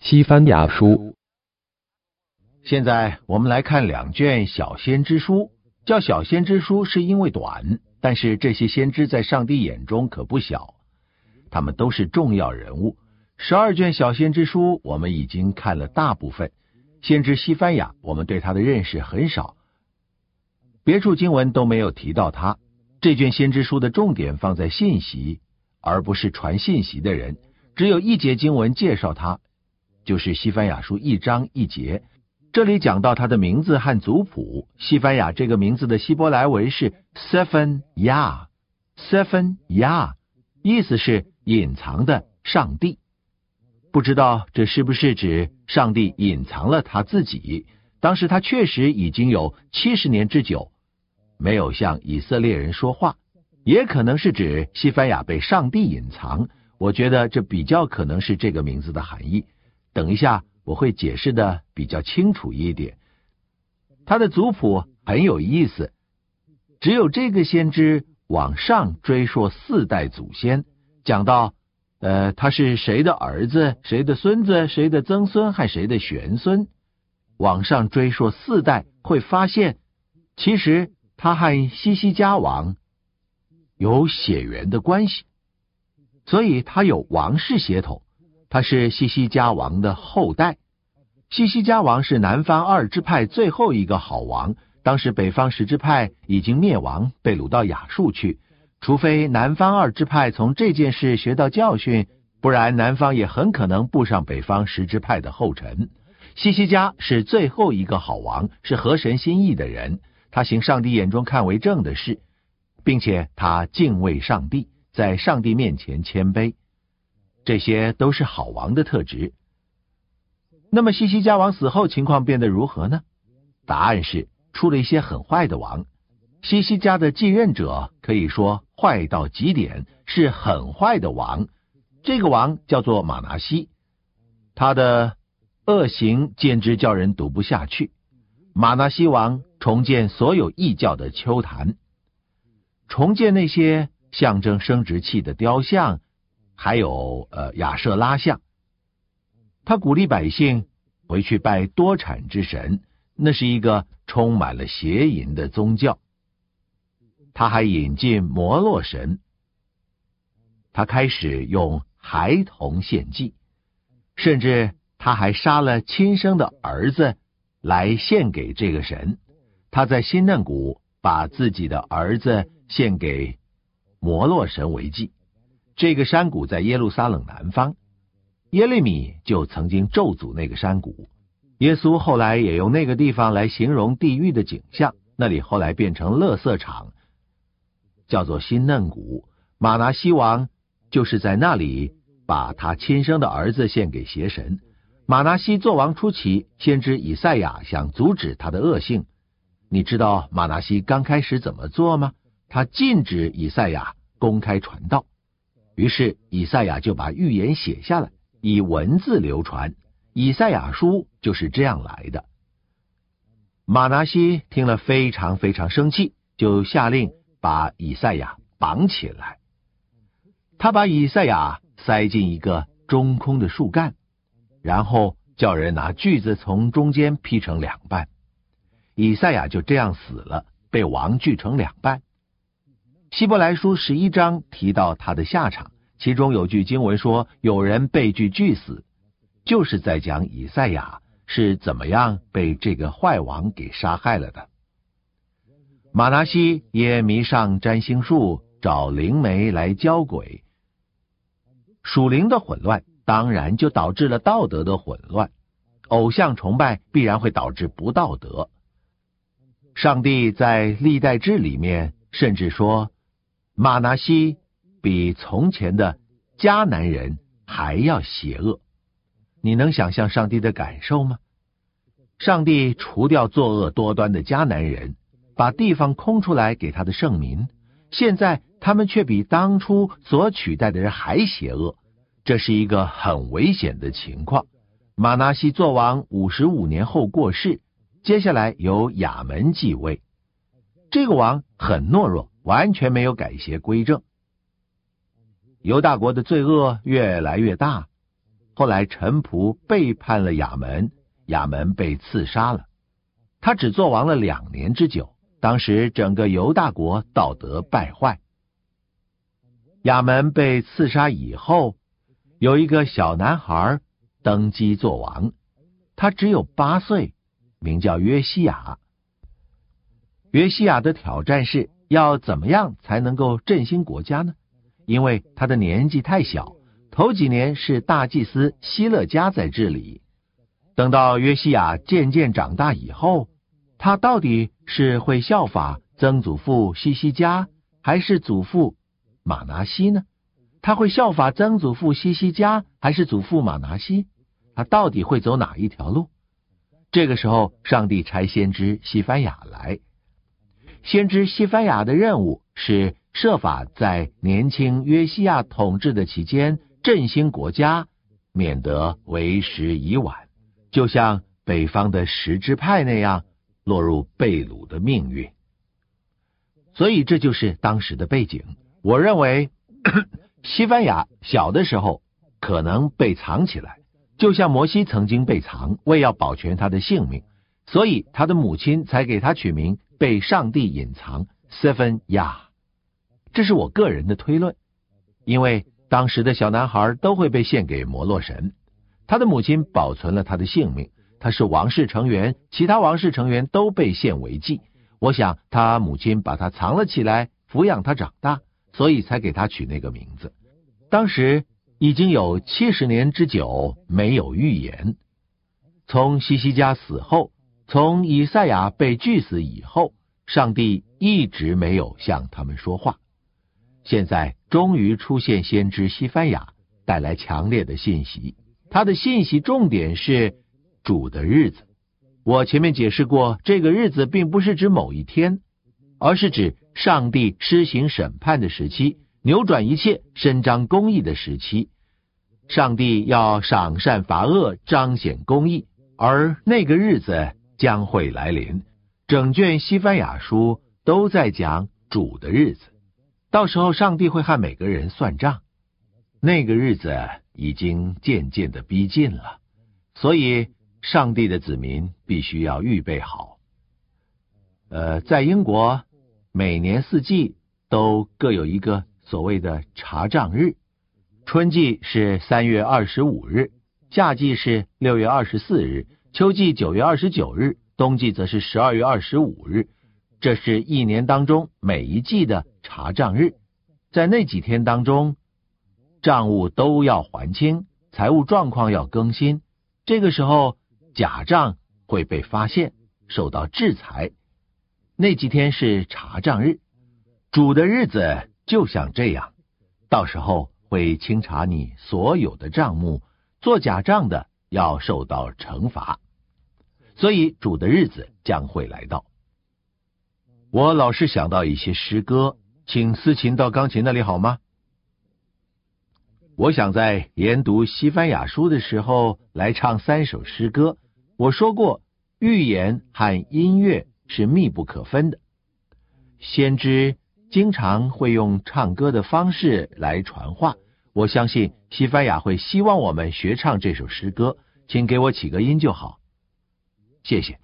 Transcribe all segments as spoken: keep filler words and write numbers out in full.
西番雅书。 现在我们来看两卷小先知书，叫小先知书是因为短，但是这些先知在上帝眼中可不小，他们都是重要人物。十二卷小先知书我们已经看了大部分，先知西番雅我们对他的认识很少，别处经文都没有提到他。这卷先知书的重点放在信息，而不是传信息的人，只有一节经文介绍他，就是西番雅书一章一节，这里讲到他的名字和族谱。西番雅这个名字的希伯来文是 Sephon Yah Sephon Yah， 意思是隐藏的上帝。不知道这是不是指上帝隐藏了他自己，当时他确实已经有七十年之久没有向以色列人说话，也可能是指西番雅被上帝隐藏，我觉得这比较可能是这个名字的含义。等一下我会解释的比较清楚一点。他的族谱很有意思，只有这个先知往上追溯四代祖先，讲到呃，他是谁的儿子，谁的孙子，谁的曾孙和谁的玄孙，往上追溯四代，会发现其实他和西西家王有血缘的关系，所以他有王室血统，他是西西家王的后代。西西家王是南方二支派最后一个好王，当时北方十支派已经灭亡，被掳到亚述去，除非南方二支派从这件事学到教训，不然南方也很可能步上北方十支派的后尘。西西家是最后一个好王，是合神心意的人，他行上帝眼中看为正的事，并且他敬畏上帝，在上帝面前谦卑，这些都是好王的特质。那么西西家王死后情况变得如何呢？答案是出了一些很坏的王。西西家的继任者可以说坏到极点，是很坏的王。这个王叫做马拿西，他的恶行简直叫人读不下去。马拿西王重建所有异教的丘坛，重建那些象征生殖器的雕像，还有呃亚舍拉像。他鼓励百姓回去拜多产之神，那是一个充满了邪淫的宗教。他还引进摩洛神，他开始用孩童献祭，甚至他还杀了亲生的儿子来献给这个神。他在新嫩谷把自己的儿子献给摩洛神为祭。这个山谷在耶路撒冷南方，耶利米就曾经咒诅那个山谷，耶稣后来也用那个地方来形容地狱的景象，那里后来变成垃圾场，叫做新嫩谷。马拿西王就是在那里把他亲生的儿子献给邪神。马拿西作王初期，先知以赛亚想阻止他的恶行。你知道马拿西刚开始怎么做吗？他禁止以赛亚公开传道，于是以赛亚就把预言写下来，以文字流传。以赛亚书就是这样来的。马拿西听了非常非常生气，就下令把以赛亚绑起来。他把以赛亚塞进一个中空的树干，然后叫人拿锯子从中间劈成两半。以赛亚就这样死了，被王锯成两半。希伯来书十一章提到他的下场，其中有句经文说有人被锯锯死，就是在讲以赛亚是怎么样被这个坏王给杀害了的。马拿西也迷上占星术，找灵媒来交鬼。属灵的混乱当然就导致了道德的混乱，偶像崇拜必然会导致不道德。上帝在历代志里面甚至说马拿西比从前的迦南人还要邪恶。你能想象上帝的感受吗？上帝除掉作恶多端的迦南人，把地方空出来给他的圣民，现在他们却比当初所取代的人还邪恶，这是一个很危险的情况。马拿西作王五十五年后过世，接下来由亚门继位。这个王很懦弱，完全没有改邪归正。犹大国的罪恶越来越大， 后来臣仆背叛了亚门，亚门被刺杀了。他只做王了两年之久，当时整个犹大国道德败坏。亚门被刺杀以后，有一个小男孩登基做王，他只有八岁，名叫约西亚。约西亚的挑战是要怎么样才能够振兴国家呢？因为他的年纪太小，头几年是大祭司希勒家在治理。等到约西亚渐渐长大以后，他到底是会效法曾祖父西西家，还是祖父马拿西呢？他会效法曾祖父西西家，还是祖父马拿西？他到底会走哪一条路？这个时候，上帝差先知西番雅来。先知西番雅的任务是设法在年轻约西亚统治的期间振兴国家，免得为时已晚，就像北方的十支派那样落入被掳的命运。所以这就是当时的背景。我认为西番雅小的时候可能被藏起来，就像摩西曾经被藏，为要保全他的性命，所以他的母亲才给他取名被上帝隐藏 Seven Ya。 这是我个人的推论，因为当时的小男孩都会被献给摩洛神，他的母亲保存了他的性命，他是王室成员，其他王室成员都被献为祭。我想他母亲把他藏了起来，抚养他长大，所以才给他取那个名字。当时已经有七十年之久没有预言，从西西家死后，从以赛亚被锯死以后，上帝一直没有向他们说话。现在终于出现先知西番雅，带来强烈的信息。他的信息重点是主的日子。我前面解释过，这个日子并不是指某一天，而是指上帝施行审判的时期，扭转一切，伸张公义的时期。上帝要赏善罚恶，彰显公义，而那个日子将会来临。整卷西番雅书都在讲主的日子，到时候上帝会和每个人算账。那个日子已经渐渐的逼近了，所以上帝的子民必须要预备好。呃，在英国，每年四季都各有一个所谓的查账日，春季是三月二十五日，夏季是六月二十四日，秋季九月二十九日，冬季则是十二月二十五日。这是一年当中每一季的查账日，在那几天当中，账务都要还清，财务状况要更新。这个时候假账会被发现，受到制裁。那几天是查账日，主的日子就像这样，到时候会清查你所有的账目，做假账的要受到惩罚。所以主的日子将会来到。我老是想到一些诗歌，请司琴到钢琴那里好吗？我想在研读西番雅书的时候来唱三首诗歌。我说过，预言和音乐是密不可分的。先知经常会用唱歌的方式来传话，我相信西番雅会希望我们学唱这首诗歌，请给我起个音就好。谢谢。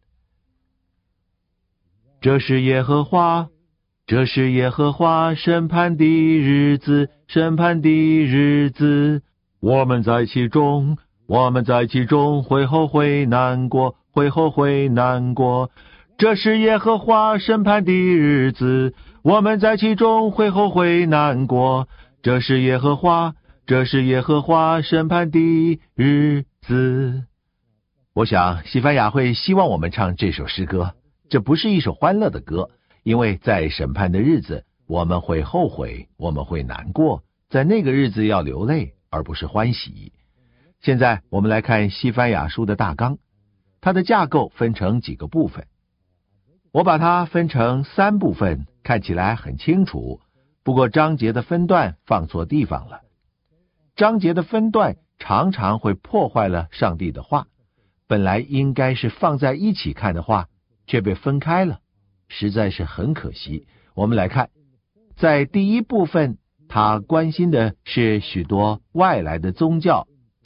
这是耶和华，这是耶和华审判的日子，审判的日子，我们在其中，我们在其中会后悔难过，会后悔难过。这是耶和华审判的日子，我们在其中会后悔难过。这是耶和华，这是耶和华审判的日子。我想西番雅会希望我们唱这首诗歌。这不是一首欢乐的歌，因为在审判的日子，我们会后悔，我们会难过，在那个日子要流泪，而不是欢喜。现在我们来看西番雅书的大纲，它的架构分成几个部分。我把它分成三部分，看起来很清楚，不过章节的分段放错地方了。章节的分段常常会破坏了上帝的话，本来应该是放在一起看的话，却被分开了，实在是很可惜。我们来看，在第一部分，他关心的是许多外来的宗教，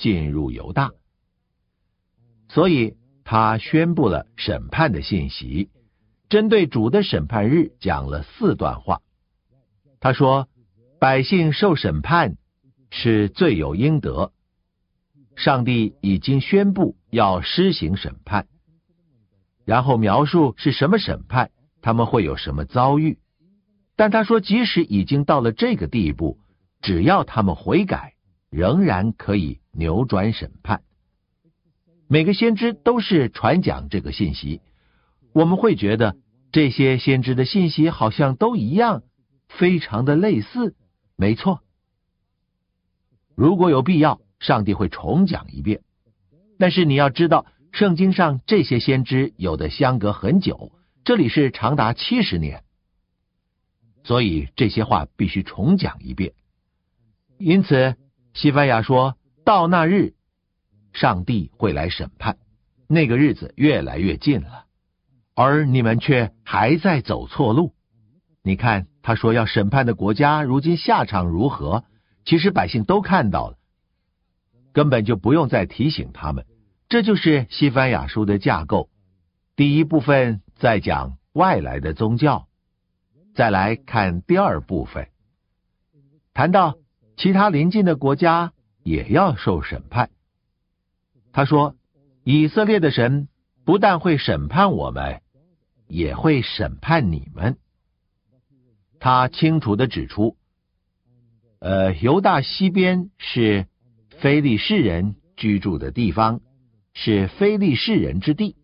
进入犹大。所以他宣布了审判的信息，针对主的审判日讲了四段话。他说，百姓受审判是罪有应得，上帝已经宣布要施行审判，然后描述是什么审判，他们会有什么遭遇。但他说，即使已经到了这个地步，只要他们悔改，仍然可以扭转审判。每个先知都是传讲这个信息，我们会觉得这些先知的信息好像都一样，非常的类似。没错，如果有必要，上帝会重讲一遍。但是你要知道，圣经上这些先知有的相隔很久，这里是长达七十年，所以这些话必须重讲一遍。因此西番雅说，到那日上帝会来审判，那个日子越来越近了，而你们却还在走错路。你看，他说要审判的国家如今下场如何，其实百姓都看到了，根本就不用再提醒他们。这就是西番雅书的架构。第一部分在讲外来的宗教，再来看第二部分，谈到其他邻近的国家也要受审判。他说，以色列的神不但会审判我们，也会审判你们。他清楚地指出，呃，犹大西边是非利士人居住的地方，是非利士人之地。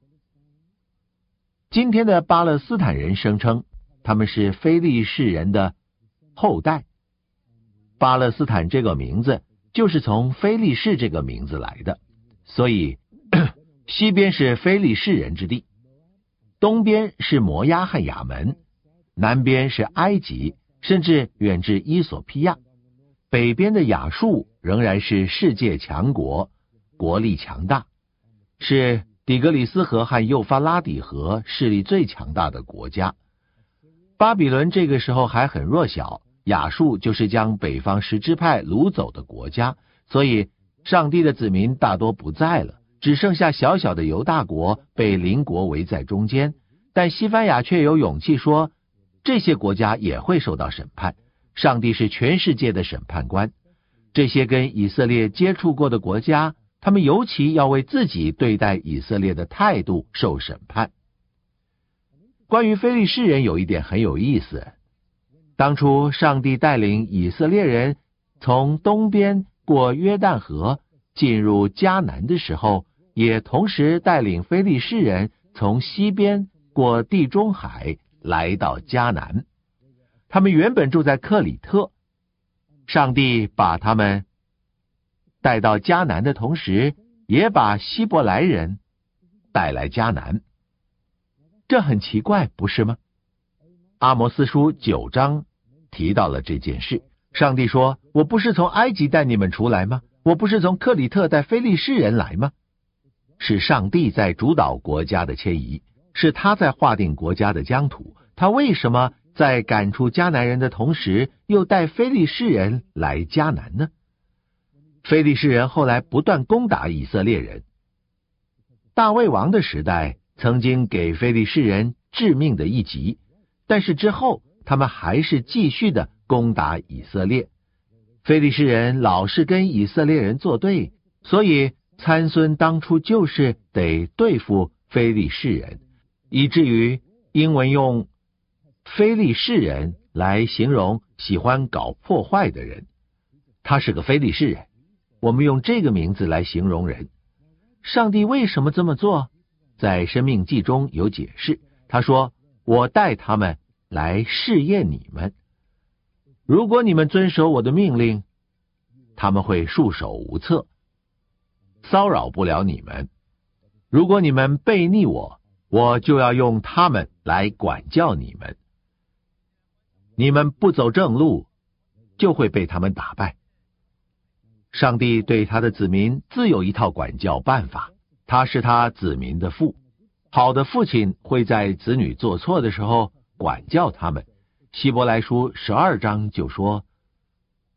今天的巴勒斯坦人声称他们是非利士人的后代，巴勒斯坦这个名字就是从非利士这个名字来的。所以西边是非利士人之地，东边是摩押和亚门，南边是埃及，甚至远至伊索匹亚，北边的亚述仍然是世界强国，国力强大，是底格里斯河和幼发拉底河势力最强大的国家。巴比伦这个时候还很弱小，亚述就是将北方十支派掳走的国家，所以上帝的子民大多不在了，只剩下小小的犹大国被邻国围在中间。但西番雅却有勇气说，这些国家也会受到审判，上帝是全世界的审判官。这些跟以色列接触过的国家，他们尤其要为自己对待以色列的态度受审判。关于非利士人有一点很有意思，当初上帝带领以色列人从东边过约旦河进入迦南的时候，也同时带领非利士人从西边过地中海来到迦南。他们原本住在克里特，上帝把他们带到迦南的同时，也把希伯来人带来迦南。这很奇怪，不是吗？阿摩斯书九章提到了这件事。上帝说，我不是从埃及带你们出来吗？我不是从克里特带非利士人来吗？是上帝在主导国家的迁移，是他在划定国家的疆土。他为什么在赶出迦南人的同时，又带非利士人来迦南呢？非利士人后来不断攻打以色列人。大卫王的时代曾经给非利士人致命的一击，但是之后他们还是继续的攻打以色列。非利士人老是跟以色列人作对，所以参孙当初就是得对付非利士人，以至于英文用非利士人来形容喜欢搞破坏的人。他是个非利士人，我们用这个名字来形容人。上帝为什么这么做？在申命记中有解释，他说，我带他们来试验你们，如果你们遵守我的命令，他们会束手无策，骚扰不了你们。如果你们背逆我，我就要用他们来管教你们。你们不走正路，就会被他们打败。上帝对他的子民自有一套管教办法，他是他子民的父。好的父亲会在子女做错的时候管教他们。希伯来书十二章就说，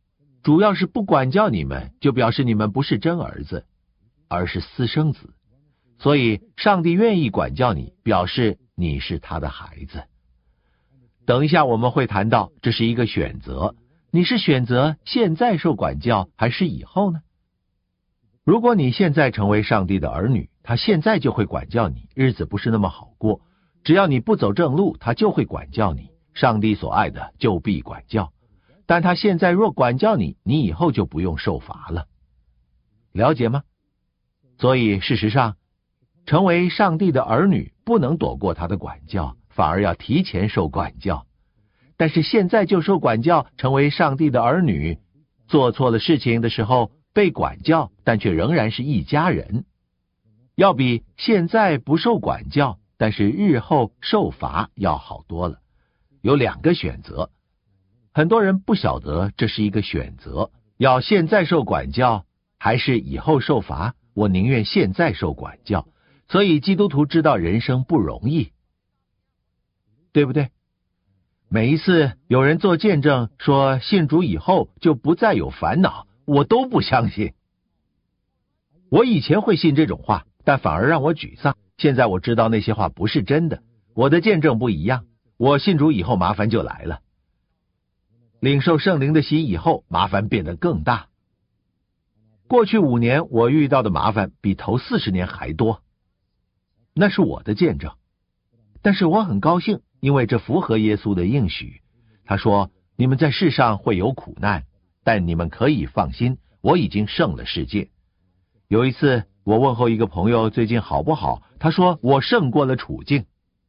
主要是不管教你们，就表示你们不是真儿子，而是私生子。所以上帝愿意管教你，表示你是他的孩子。等一下我们会谈到，这是一个选择，你是选择现在受管教还是以后呢？如果你现在成为上帝的儿女，他现在就会管教你，日子不是那么好过，只要你不走正路，他就会管教你，上帝所爱的就必管教。但他现在若管教你，你以后就不用受罚了。了解吗？所以事实上，成为上帝的儿女不能躲过他的管教，反而要提前受管教。但是现在就受管教，成为上帝的儿女，做错了事情的时候被管教，但却仍然是一家人，要比现在不受管教，但是日后受罚要好多了。有两个选择，很多人不晓得这是一个选择，要现在受管教还是以后受罚，我宁愿现在受管教。所以基督徒知道人生不容易，对不对？每一次有人做见证说信主以后就不再有烦恼，我都不相信。我以前会信这种话，但反而让我沮丧。现在我知道那些话不是真的，我的见证不一样。我信主以后麻烦就来了，领受圣灵的洗以后麻烦变得更大。过去五年我遇到的麻烦比头四十年还多，那是我的见证。但是我很高兴，因为这符合耶稣的应许。他说，你们在世上会有苦难，但你们可以放心，我已经胜了世界。有一次我问候一个朋友最近好不好，他说我胜过了处境。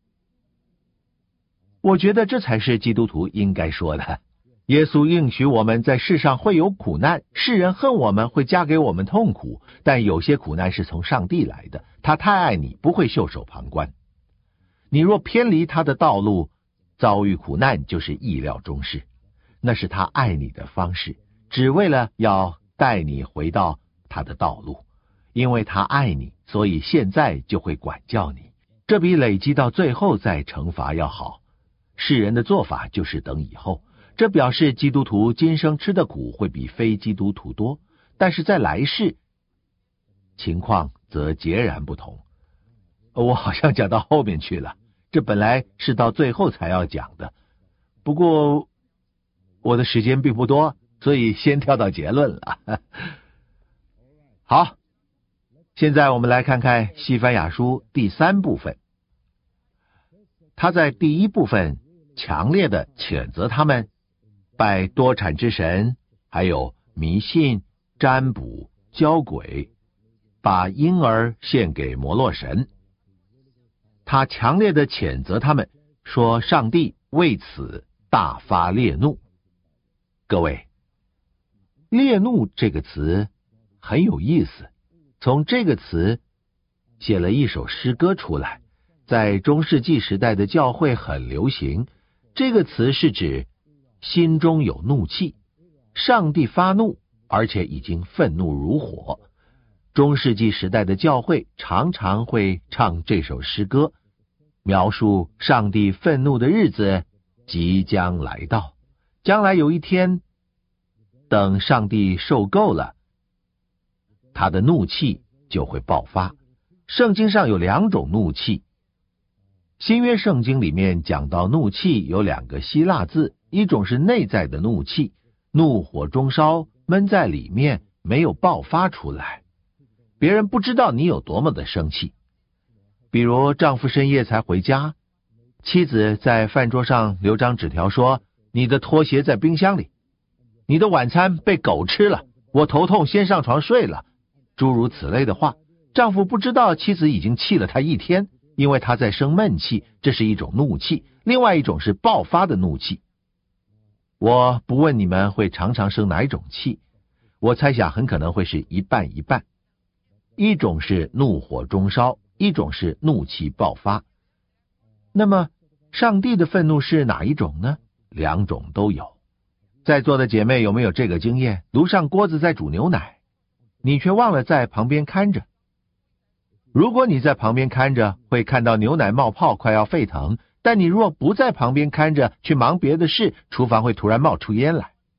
我觉得这才是基督徒应该说的。耶稣应许我们在世上会有苦难，世人恨我们，会加给我们痛苦，但有些苦难是从上帝来的，他太爱你，不会袖手旁观。你若偏离他的道路，遭遇苦难就是意料中事，那是他爱你的方式，只为了要带你回到他的道路。因为他爱你，所以现在就会管教你，这比累积到最后再惩罚要好。世人的做法就是等以后，这表示基督徒今生吃的苦会比非基督徒多，但是在来世情况则截然不同。我好像讲到后面去了，这本来是到最后才要讲的，不过我的时间并不多，所以先跳到结论了。好，现在我们来看看西番雅书第三部分。他在第一部分强烈的谴责他们拜多产之神，还有迷信、占卜、交鬼，把婴儿献给摩洛神。他强烈的谴责他们，说上帝为此大发烈怒。各位，烈怒这个词很有意思，从这个词写了一首诗歌出来，在中世纪时代的教会很流行。这个词是指心中有怒气，上帝发怒，而且已经愤怒如火。中世纪时代的教会常常会唱这首诗歌，描述上帝愤怒的日子即将来到。将来有一天，等上帝受够了，他的怒气就会爆发。圣经上有两种怒气，新约圣经里面讲到怒气有两个希腊字，一种是内在的怒气，怒火中烧，闷在里面，没有爆发出来，别人不知道你有多么的生气。比如丈夫深夜才回家，妻子在饭桌上留张纸条说，你的拖鞋在冰箱里，你的晚餐被狗吃了，我头痛先上床睡了，诸如此类的话。丈夫不知道妻子已经气了他一天，因为他在生闷气，这是一种怒气。另外一种是爆发的怒气。我不问你们会常常生哪一种气，我猜想很可能会是一半一半。一种是怒火中烧，一种是怒气爆发。那么上帝的愤怒是哪一种呢？两种都有。在座的姐妹有没有这个经验？炉上锅子在煮牛奶，你却忘了在旁边看着。如果你在旁边看着，会看到牛奶冒泡快要沸腾，但你若不在旁边看着，去忙别的事，厨房会突然冒出烟来。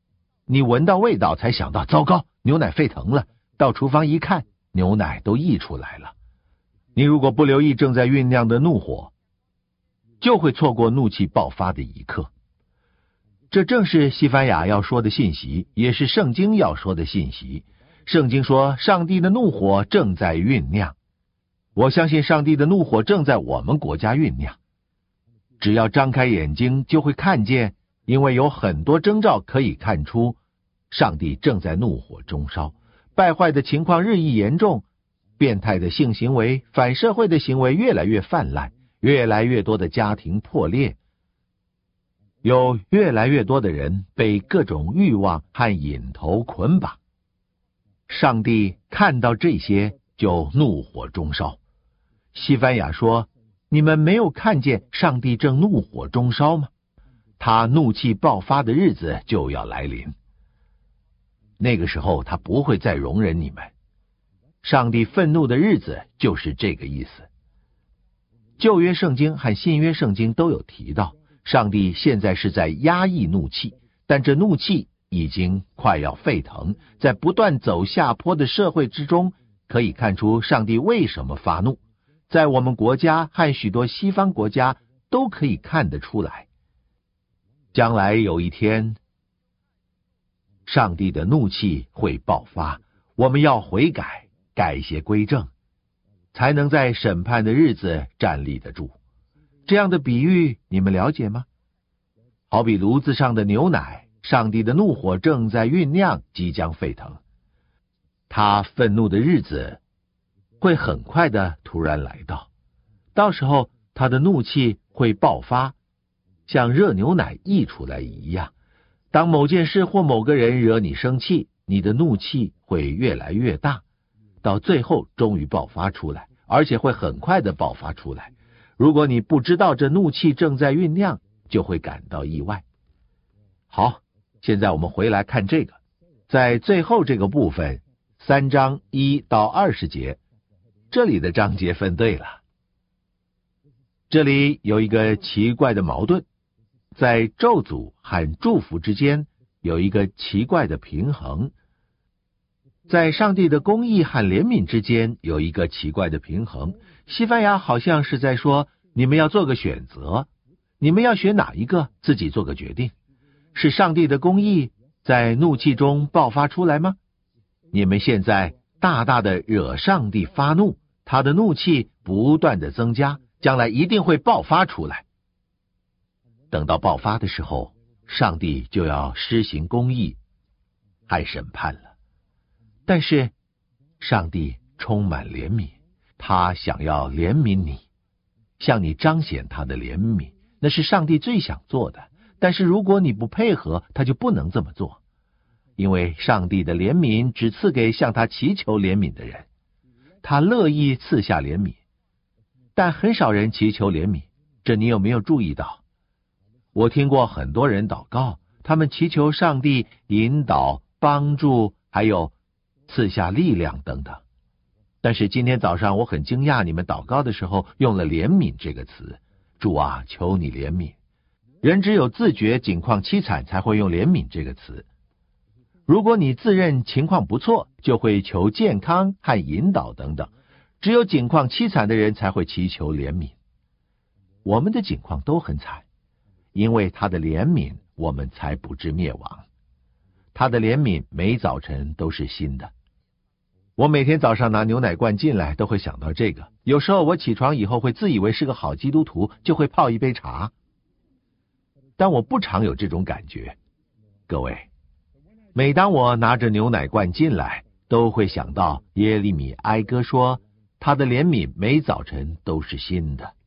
你闻到味道才想到，糟糕，牛奶沸腾了，到厨房一看，牛奶都溢出来了。你如果不留意正在酝酿的怒火，就会错过怒气爆发的一刻。这正是西番雅要说的信息，也是圣经要说的信息。圣经说，上帝的怒火正在酝酿。我相信上帝的怒火正在我们国家酝酿。只要张开眼睛就会看见，因为有很多征兆可以看出，上帝正在怒火中烧，败坏的情况日益严重，变态的性行为、反社会的行为越来越泛滥，越来越多的家庭破裂，有越来越多的人被各种欲望和瘾头捆绑。上帝看到这些就怒火中烧。西番雅说，你们没有看见上帝正怒火中烧吗？他怒气爆发的日子就要来临。那个时候他不会再容忍你们。上帝愤怒的日子就是这个意思。旧约圣经和新约圣经都有提到，上帝现在是在压抑怒气，但这怒气已经快要沸腾，在不断走下坡的社会之中，可以看出上帝为什么发怒。在我们国家和许多西方国家都可以看得出来。将来有一天，上帝的怒气会爆发，我们要悔改，改邪归正，才能在审判的日子站立得住。这样的比喻你们了解吗？好比炉子上的牛奶，上帝的怒火正在酝酿，即将沸腾。他愤怒的日子会很快的突然来到，到时候他的怒气会爆发，像热牛奶溢出来一样。当某件事或某个人惹你生气，你的怒气会越来越大，到最后终于爆发出来，而且会很快的爆发出来。如果你不知道这怒气正在酝酿，就会感到意外。好，现在我们回来看这个，在最后这个部分，三章一到二十节，这里的章节分对了。这里有一个奇怪的矛盾，在咒诅和祝福之间有一个奇怪的平衡，在上帝的公义和怜悯之间有一个奇怪的平衡。西番雅好像是在说，你们要做个选择，你们要选哪一个，自己做个决定。是上帝的公义在怒气中爆发出来吗？你们现在大大的惹上帝发怒，他的怒气不断的增加，将来一定会爆发出来。等到爆发的时候，上帝就要施行公义和审判了。但是上帝充满怜悯，他想要怜悯你，向你彰显他的怜悯，那是上帝最想做的。但是如果你不配合，他就不能这么做，因为上帝的怜悯只赐给向他祈求怜悯的人，他乐意赐下怜悯，但很少人祈求怜悯，这你有没有注意到？我听过很多人祷告，他们祈求上帝引导、帮助，还有赐下力量等等。但是今天早上我很惊讶，你们祷告的时候用了怜悯这个词。主啊，求你怜悯。人只有自觉境况凄惨才会用怜悯这个词。如果你自认情况不错，就会求健康和引导等等。只有境况凄惨的人才会祈求怜悯。我们的境况都很惨，因为他的怜悯，我们才不致灭亡。他的怜悯每早晨都是新的。我每天早上拿牛奶罐进来，都会想到这个。有时候我起床以后会自以为是个好基督徒，就会泡一杯茶。但我不常有这种感觉。各位，每当我拿着牛奶罐进来，都会想到耶利米哀歌说，他的怜悯每早晨都是新的。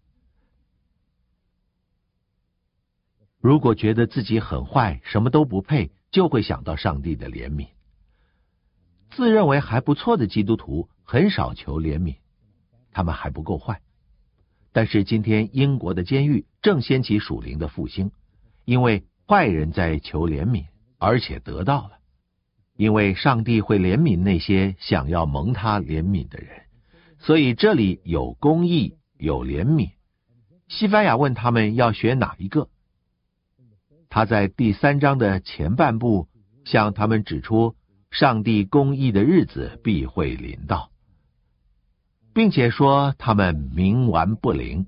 如果觉得自己很坏，什么都不配，就会想到上帝的怜悯。自认为还不错的基督徒很少求怜悯，他们还不够坏。但是今天英国的监狱正掀起属灵的复兴，因为坏人在求怜悯，而且得到了。因为上帝会怜悯那些想要蒙他怜悯的人，所以这里有公义，有怜悯。西番雅问他们要选哪一个。他在第三章的前半部向他们指出上帝公义的日子必会临到，并且说他们冥顽不灵，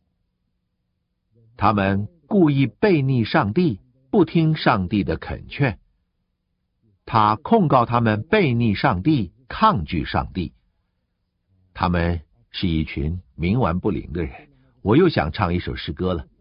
他们故意悖逆上帝，不听上帝的恳劝。他控告他们悖逆上帝，抗拒上帝。他们是一群冥顽不灵的人。我又想唱一首诗歌了。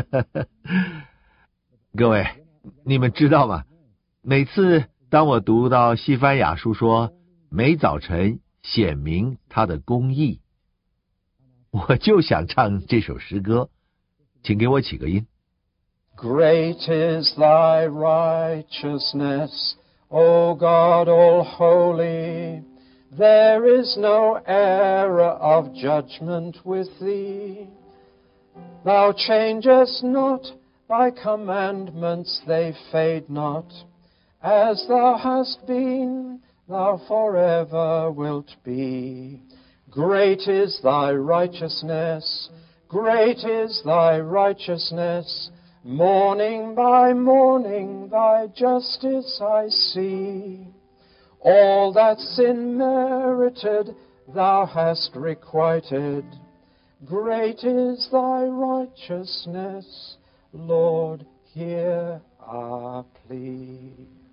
各位，你们知道吗？每次当我读到西番雅书说每早晨显明他的公义，我就想唱这首诗歌，请给我起个音。 Great is thy righteousness, O God all holy. There is no error of judgment with thee. Thou changest not, thy commandments they fade not. As thou hast been, thou forever wilt be. Great is thy righteousness, great is thy righteousness. Morning by morning thy justice I see. All that sin merited thou hast requited. Great is thy righteousness, Lord, hear our plea.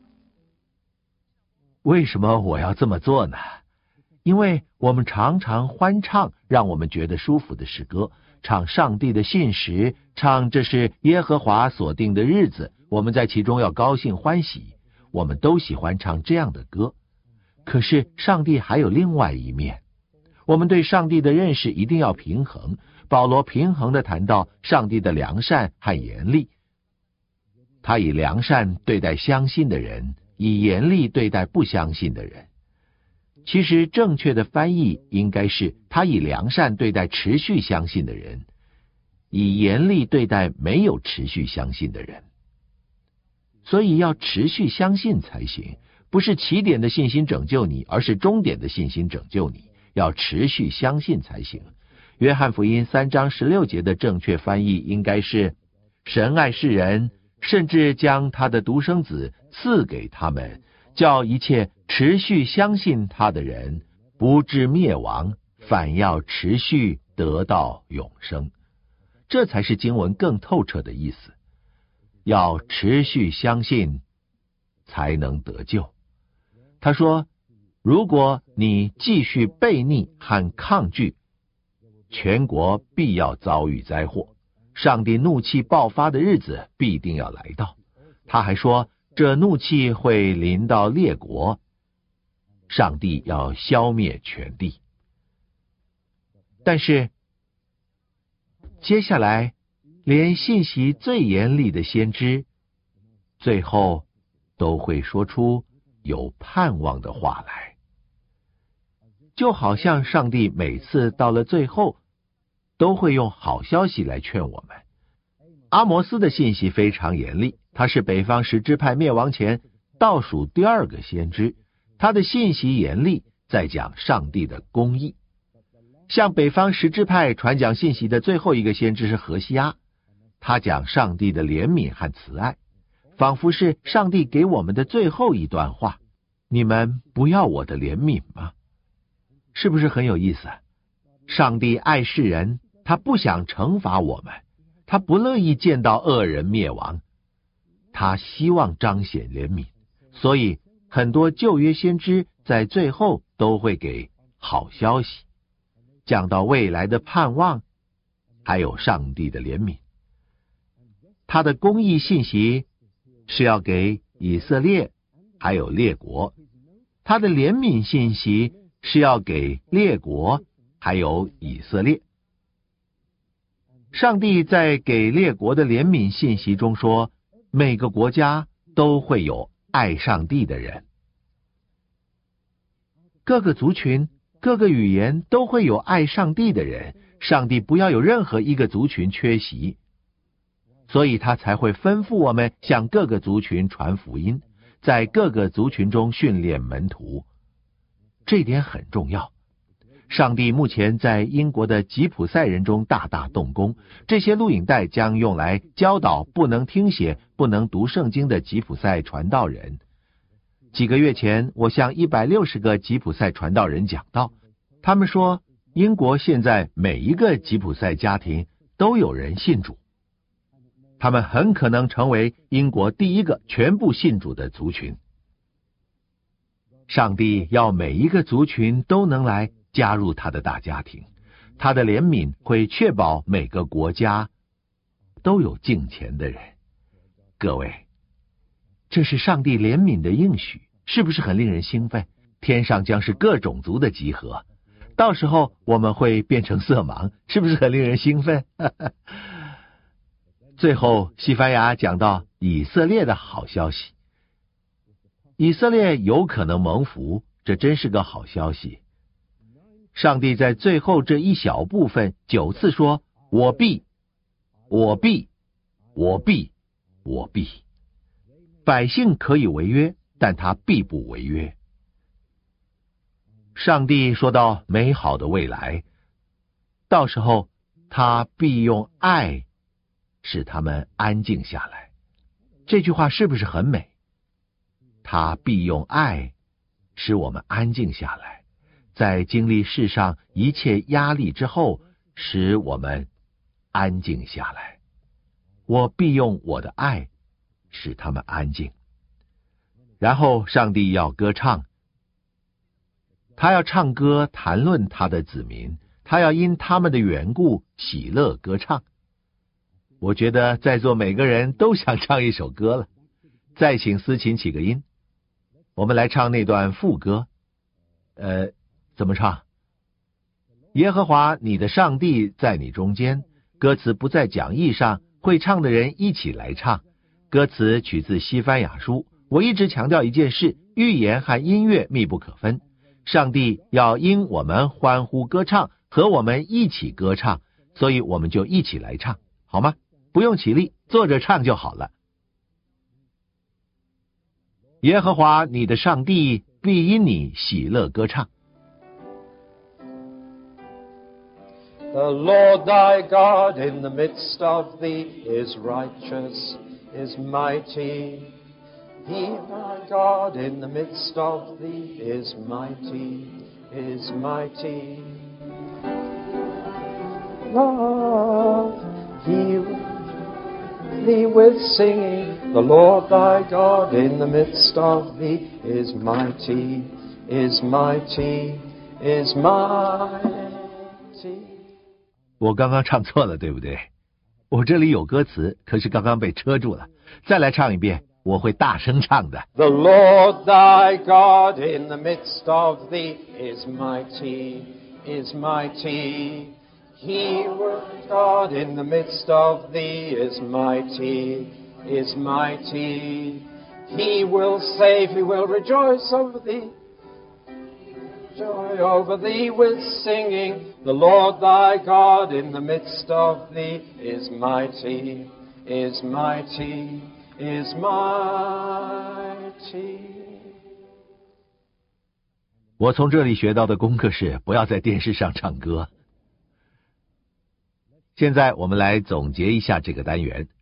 为什么我要这么做呢？因为我们常常欢唱让我们觉得舒服的诗歌，唱上帝的信实，唱这是耶和华所定的日子，我们在其中要高兴欢喜，我们都喜欢唱这样的歌。可是上帝还有另外一面，我们对上帝的认识一定要平衡。保罗平衡地谈到上帝的良善和严厉，他以良善对待相信的人，以严厉对待不相信的人。其实正确的翻译应该是他以良善对待持续相信的人，以严厉对待没有持续相信的人。所以要持续相信才行，不是起点的信心拯救你，而是终点的信心拯救你，要持续相信才行。约翰福音三章十六节的正确翻译应该是：神爱世人，甚至将他的独生子赐给他们，叫一切持续相信他的人不至灭亡，反要持续得到永生。这才是经文更透彻的意思，要持续相信才能得救。他说，如果你继续悖逆和抗拒，全国必要遭遇灾祸，上帝怒气爆发的日子必定要来到。他还说，这怒气会临到列国，上帝要消灭全地。但是接下来连信息最严厉的先知，最后都会说出有盼望的话来。就好像上帝每次到了最后都会用好消息来劝我们。阿摩斯的信息非常严厉，他是北方十支派灭亡前倒数第二个先知，他的信息严厉，在讲上帝的公义。向北方十支派传讲信息的最后一个先知是何西阿，他讲上帝的怜悯和慈爱，仿佛是上帝给我们的最后一段话：你们不要我的怜悯吗？是不是很有意思？上帝爱世人，他不想惩罚我们，他不乐意见到恶人灭亡，他希望彰显怜悯。所以很多旧约先知在最后都会给好消息，讲到未来的盼望，还有上帝的怜悯。他的公义信息是要给以色列还有列国，他的怜悯信息是要给列国还有以色列。上帝在给列国的怜悯信息中说，每个国家都会有爱上帝的人，各个族群各个语言都会有爱上帝的人，上帝不要有任何一个族群缺席，所以他才会吩咐我们向各个族群传福音，在各个族群中训练门徒。这点很重要。上帝目前在英国的吉普赛人中大大动工，这些录影带将用来教导不能听写、不能读圣经的吉普赛传道人。 几个月前，我向一百六十个吉普赛传道人讲道，他们说，英国现在每一个吉普赛家庭都有人信主，他们很可能成为英国第一个全部信主的族群。上帝要每一个族群都能来加入他的大家庭，他的怜悯会确保每个国家都有敬虔的人。各位，这是上帝怜悯的应许，是不是很令人兴奋？天上将是各种族的集合，到时候我们会变成色盲，是不是很令人兴奋？最后，西番雅讲到以色列的好消息，以色列有可能蒙福，这真是个好消息。上帝在最后这一小部分九次说，我必，我必，我必，我必。百姓可以违约，但他必不违约。上帝说到美好的未来，到时候他必用爱使他们安静下来。这句话是不是很美？他必用爱使我们安静下来，在经历世上一切压力之后，使我们安静下来。我必用我的爱使他们安静。然后上帝要歌唱，他要唱歌谈论他的子民，他要因他们的缘故喜乐歌唱。我觉得在座每个人都想唱一首歌了。再请司琴起个音，我们来唱那段副歌。呃，怎么唱？耶和华你的上帝在你中间。歌词不在讲义上，会唱的人一起来唱。歌词取自西番雅书。我一直强调一件事，预言和音乐密不可分。上帝要因我们欢呼歌唱，和我们一起歌唱，所以我们就一起来唱，好吗？不用起立，坐着唱就好了。耶和华你的上帝必因你喜乐歌唱。 The Lord thy God in the midst of thee is righteous, is mighty. He thy God in the midst of thee is mighty, is mighty. Lord, he thee with singing. The Lord thy God in the midst of thee is mighty, is mighty, is mighty. 我刚刚唱错了，对不对？我这里有歌词，可是刚刚被遮住了。再来唱一遍，我会大声唱的。 The Lord thy God in the midst of thee is mighty, is mighty. He with God in the midst of thee is mighty, is mighty. He will save, he will rejoice over thee. Joy over thee with singing. The Lord thy God in the midst of thee is mighty, is mighty, is mighty. 我从这里学到的功课是不要在电视上唱歌。现在我们来总结一下这个单元。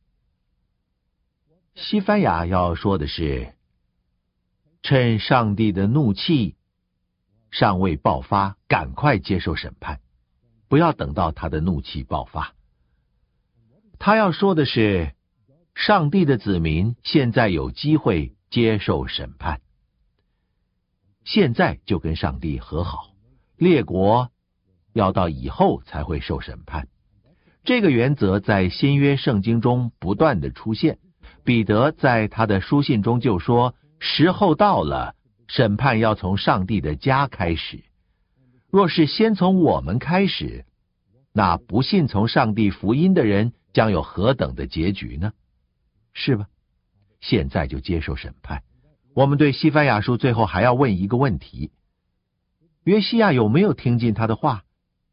西番雅要说的是，趁上帝的怒气尚未爆发，赶快接受审判，不要等到他的怒气爆发。他要说的是，上帝的子民现在有机会接受审判，现在就跟上帝和好，列国要到以后才会受审判。这个原则在新约圣经中不断的出现。彼得在他的书信中就说，时候到了，审判要从上帝的家开始。若是先从我们开始，那不信从上帝福音的人将有何等的结局呢？是吧？现在就接受审判。我们对西番雅书最后还要问一个问题：约西亚有没有听进他的话？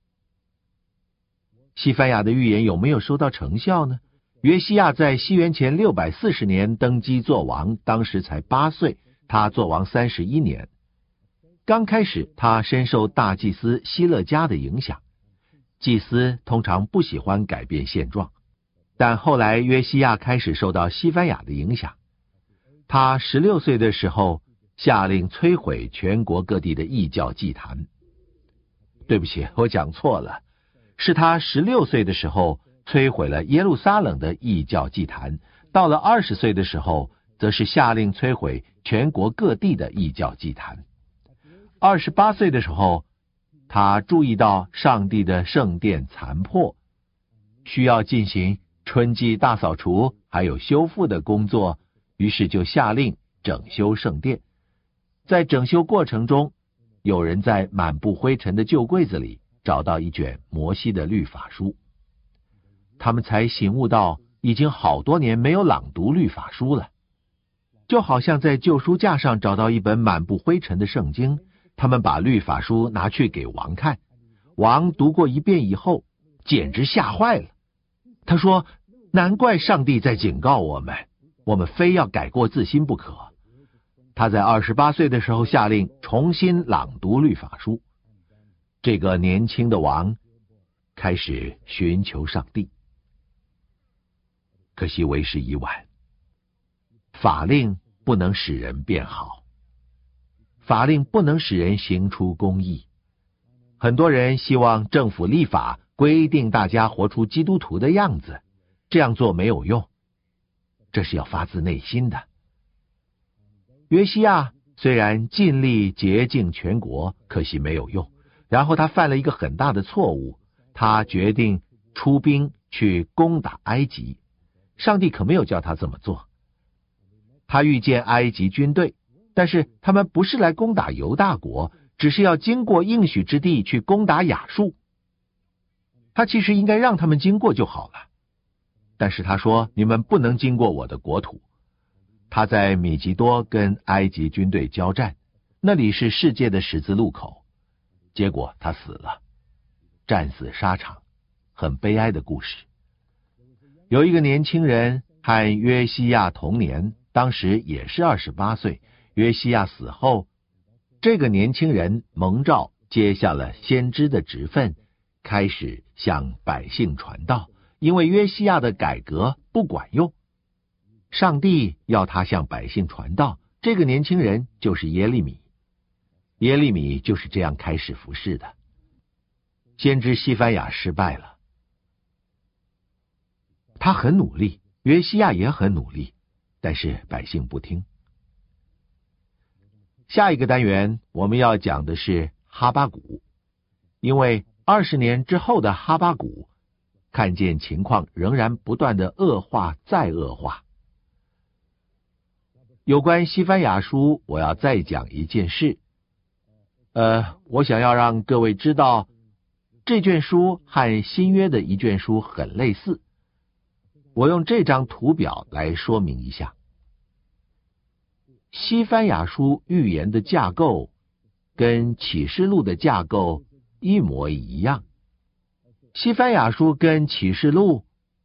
西番雅的预言有没有收到成效呢？约西亚在西元前六百四十年登基做王，当时才八岁，他做王三十一年。刚开始他深受大祭司希勒家的影响，祭司通常不喜欢改变现状，但后来约西亚开始受到西番雅的影响。他十六岁的时候， 下令摧毁全国各地的异教祭坛。对不起，我讲错了，是他十六岁的时候摧毁了耶路撒冷的异教祭坛，到了二十岁的时候，则是下令摧毁全国各地的异教祭坛。二十八岁的时候，他注意到上帝的圣殿残破，需要进行春季大扫除还有修复的工作，于是就下令整修圣殿。在整修过程中，有人在满布灰尘的旧柜子里找到一卷摩西的律法书，他们才醒悟到已经好多年没有朗读律法书了，就好像在旧书架上找到一本满布灰尘的圣经，他们把律法书拿去给王看，王读过一遍以后简直吓坏了，他说，难怪上帝在警告我们，我们非要改过自新不可。他在二十八岁的时候下令重新朗读律法书。这个年轻的王开始寻求上帝，可惜为时已晚。法令不能使人变好，法令不能使人行出公义。很多人希望政府立法规定大家活出基督徒的样子，这样做没有用，这是要发自内心的。约西亚虽然尽力洁净全国，可惜没有用。然后他犯了一个很大的错误，他决定出兵去攻打埃及。上帝可没有叫他这么做。他遇见埃及军队，但是他们不是来攻打犹大国，只是要经过应许之地去攻打亚述。他其实应该让他们经过就好了，但是他说，你们不能经过我的国土。他在米吉多跟埃及军队交战，那里是世界的十字路口，结果他死了，战死沙场，很悲哀的故事。有一个年轻人和约西亚同年，当时也是二十八岁。约西亚死后，这个年轻人蒙召接下了先知的职分，开始向百姓传道，因为约西亚的改革不管用，上帝要他向百姓传道，这个年轻人就是耶利米。耶利米就是这样开始服侍的。先知西番雅失败了，他很努力，约西亚也很努力，但是百姓不听。下一个单元我们要讲的是哈巴谷，因为二十年之后的哈巴谷看见情况仍然不断的恶化再恶化。有关西番雅书，我要再讲一件事。呃，我想要让各位知道，这卷书和新约的一卷书很类似。我用这张图表来说明一下。西番雅书预言的架构跟启示录的架构一模一样。西番雅书跟启示录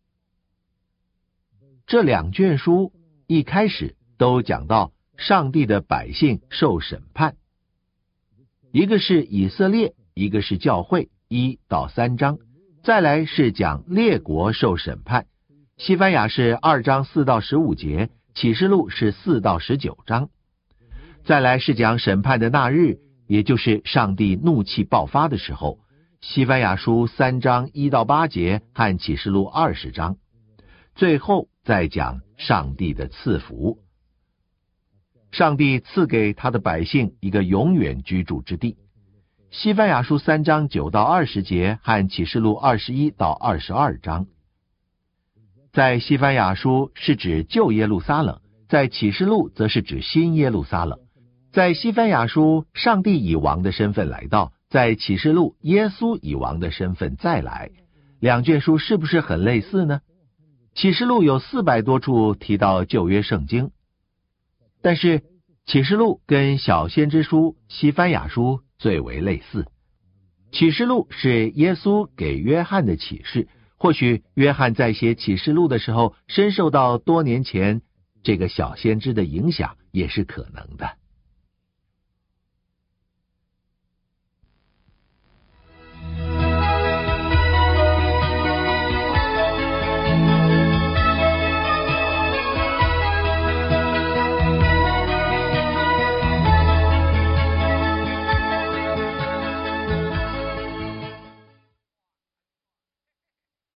这两卷书一开始都讲到上帝的百姓受审判，一个是以色列，一个是教会，一到三章，再来是讲列国受审判。西番雅是二章四到十五节，启示录是四到十九章。再来是讲审判的那日，也就是上帝怒气爆发的时候，西番雅书三章一到八节和启示录二十章。最后再讲上帝的赐福，上帝赐给他的百姓一个永远居住之地。西番雅书三章九到二十节和启示录二十一到二十二章。在西番雅书是指旧耶路撒冷，在启示录则是指新耶路撒冷。在西番雅书，上帝以王的身份来到，在启示录，耶稣以王的身份再来。两卷书是不是很类似呢？启示录有四百多处提到旧约圣经，但是启示录跟小先知书、西番雅书最为类似。启示录是耶稣给约翰的启示，或许约翰在写启示录的时候深受到多年前这个小先知的影响，也是可能的。